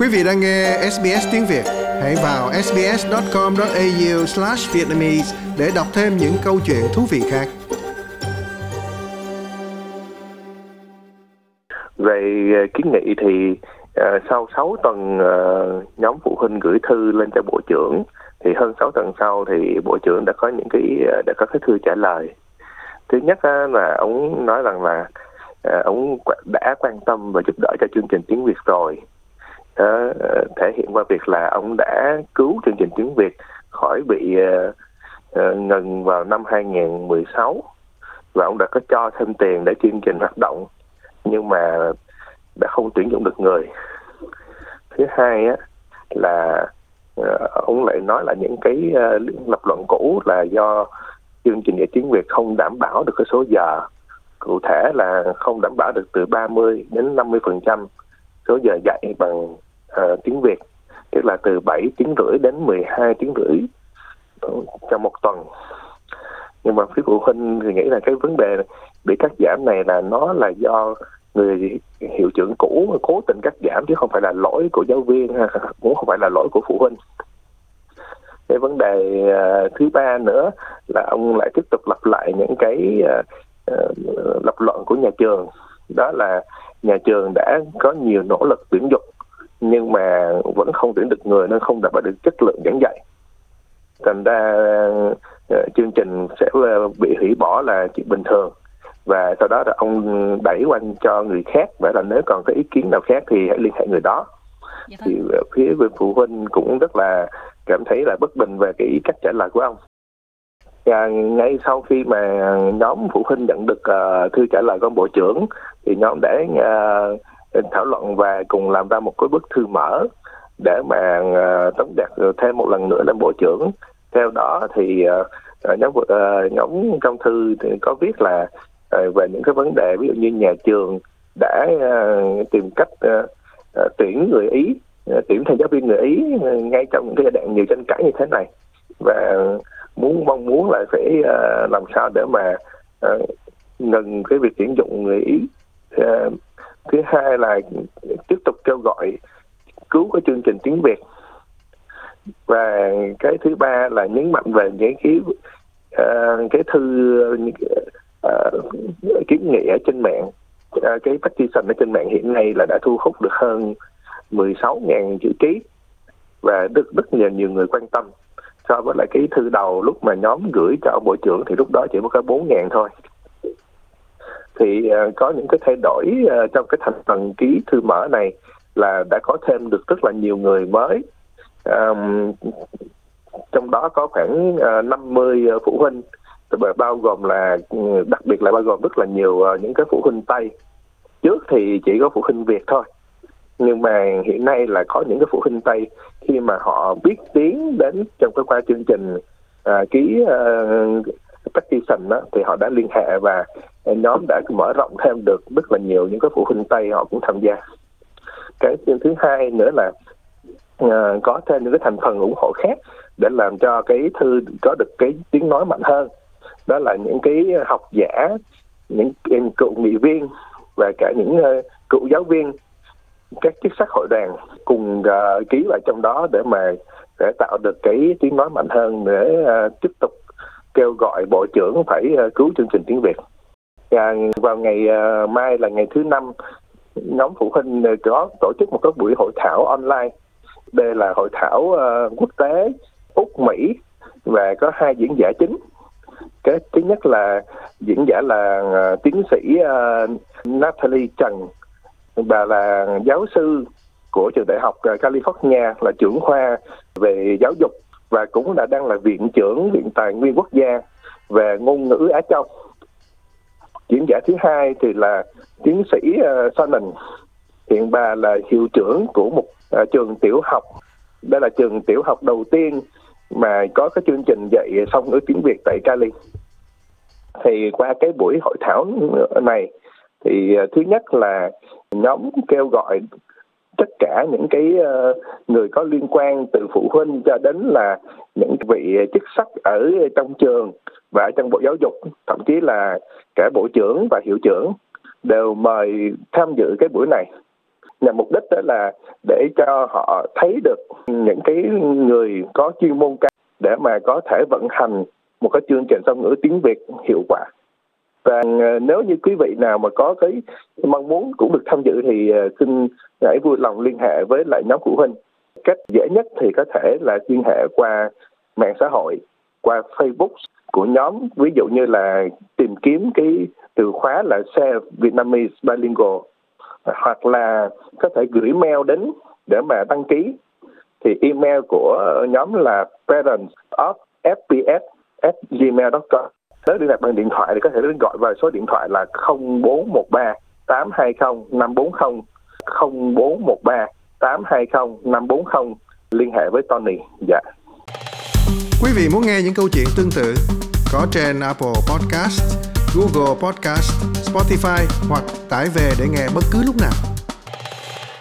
Quý vị đang nghe SBS tiếng Việt. Hãy vào sbs.com.au/vietnamese để đọc thêm những câu chuyện thú vị khác. Về kiến nghị thì sau 6 tuần nhóm phụ huynh gửi thư lên cho Bộ trưởng, thì hơn 6 tuần sau thì Bộ trưởng đã có cái thư trả lời. Thứ nhất là ông nói rằng là ông đã quan tâm và giúp đỡ cho chương trình tiếng Việt rồi. Thể hiện qua việc là ông đã cứu chương trình tiếng Việt khỏi bị ngừng vào năm 2016 và ông đã có cho thêm tiền để chương trình hoạt động, nhưng mà đã không tuyển dụng được người. Thứ hai là ông lại nói là những cái lập luận cũ là do chương trình dạy tiếng Việt không đảm bảo được cái số giờ, cụ thể là không đảm bảo được từ 30 đến 50% số giờ dạy bằng tiếng Việt, tức là từ 7 tiếng rưỡi đến 12 tiếng rưỡi trong một tuần. Nhưng mà phía phụ huynh thì nghĩ là cái vấn đề bị cắt giảm này là nó là do người hiệu trưởng cũ cố tình cắt giảm, chứ không phải là lỗi của giáo viên, cũng không phải là lỗi của phụ huynh. Cái vấn đề thứ ba nữa là ông lại tiếp tục lặp lại những cái lập luận của nhà trường, đó là nhà trường đã có nhiều nỗ lực tuyển dụng nhưng mà vẫn không tuyển được người nên không đảm bảo được chất lượng giảng dạy. Thành ra chương trình sẽ bị hủy bỏ là chuyện bình thường, và sau đó là ông đẩy qua cho người khác, và là nếu còn có ý kiến nào khác thì hãy liên hệ người đó. Thì phía phụ huynh cũng rất là cảm thấy là bất bình về cái cách trả lời của ông. Và ngay sau khi mà nhóm phụ huynh nhận được thư trả lời của Bộ trưởng thì nhóm đã thảo luận và cùng làm ra một cái bức thư mở để mà tống đạt thêm một lần nữa lên Bộ trưởng. Theo đó thì nhóm trong thư thì có viết là về những cái vấn đề ví dụ như nhà trường đã tìm cách tuyển người Ý, tuyển thêm giáo viên người Ý ngay trong những cái giai đoạn nhiều tranh cãi như thế này, và mong muốn là phải làm sao để mà ngừng cái việc tuyển dụng người Ý. Thứ hai là tiếp tục kêu gọi cứu cái chương trình tiếng Việt, và cái thứ ba là nhấn mạnh về những cái thư kiến nghị ở trên mạng. Cái petition ở trên mạng hiện nay là đã thu hút được hơn 16.000 chữ ký và rất nhiều người quan tâm. So với lại cái thư đầu lúc mà nhóm gửi cho Bộ trưởng thì lúc đó chỉ có 4.000 thôi. Thì có những cái thay đổi trong cái thành phần ký thư mở này là đã có thêm được rất là nhiều người mới. Trong đó có khoảng 50 phụ huynh, bao gồm là đặc biệt là bao gồm rất là nhiều những cái phụ huynh Tây. Trước thì chỉ có phụ huynh Việt thôi, nhưng mà hiện nay là có những cái phụ huynh Tây khi mà họ biết tiếng đến trong cái qua chương trình ký petition đó, thì họ đã liên hệ và nhóm đã mở rộng thêm được rất là nhiều những cái phụ huynh Tây họ cũng tham gia. Cái thứ hai nữa là có thêm những cái thành phần ủng hộ khác để làm cho cái thư có được cái tiếng nói mạnh hơn. Đó là những cái học giả, những cựu nghị viên và cả những cựu giáo viên, các chức sắc hội đoàn cùng ký vào trong đó để tạo được cái tiếng nói mạnh hơn để tiếp tục kêu gọi Bộ trưởng phải cứu chương trình tiếng Việt. Và vào ngày mai là ngày thứ 5, nhóm phụ huynh có tổ chức một cái buổi hội thảo online. Đây là hội thảo quốc tế Úc Mỹ và có 2 diễn giả chính. Cái thứ nhất là diễn giả là tiến sĩ Natalie Trần. Bà là giáo sư của trường đại học California, là trưởng khoa về giáo dục và cũng đang là viện trưởng Viện Tài nguyên Quốc gia về ngôn ngữ Á Châu. Diễn giả thứ hai thì là tiến sĩ Shannon. Hiện bà là hiệu trưởng của một trường tiểu học. Đây là trường tiểu học đầu tiên mà có cái chương trình dạy song ngữ tiếng Việt tại Cali. Thì qua cái buổi hội thảo này thì thứ nhất là nhóm kêu gọi tất cả những cái người có liên quan, từ phụ huynh cho đến là những vị chức sắc ở trong trường và ở trong Bộ Giáo dục, thậm chí là cả bộ trưởng và hiệu trưởng đều mời tham dự cái buổi này. nhằm mục đích đó là để cho họ thấy được những cái người có chuyên môn cao để mà có thể vận hành một cái chương trình song ngữ tiếng Việt hiệu quả. Và nếu như quý vị nào mà có cái mong muốn cũng được tham dự thì xin hãy vui lòng liên hệ với lại nhóm phụ huynh. Cách dễ nhất thì có thể là liên hệ qua mạng xã hội, qua Facebook của nhóm, ví dụ như là tìm kiếm cái từ khóa là Share Vietnamese Bilingual, hoặc là có thể gửi mail đến để mà đăng ký. Thì email của nhóm là parentsofsps@gmail.com. Nếu liên lạc bằng điện thoại thì có thể gọi vào số điện thoại là 0413 820 540, 0413 820 540, liên hệ với Tony. Dạ. Quý vị muốn nghe những câu chuyện tương tự có trên Apple Podcast, Google Podcast, Spotify hoặc tải về để nghe bất cứ lúc nào.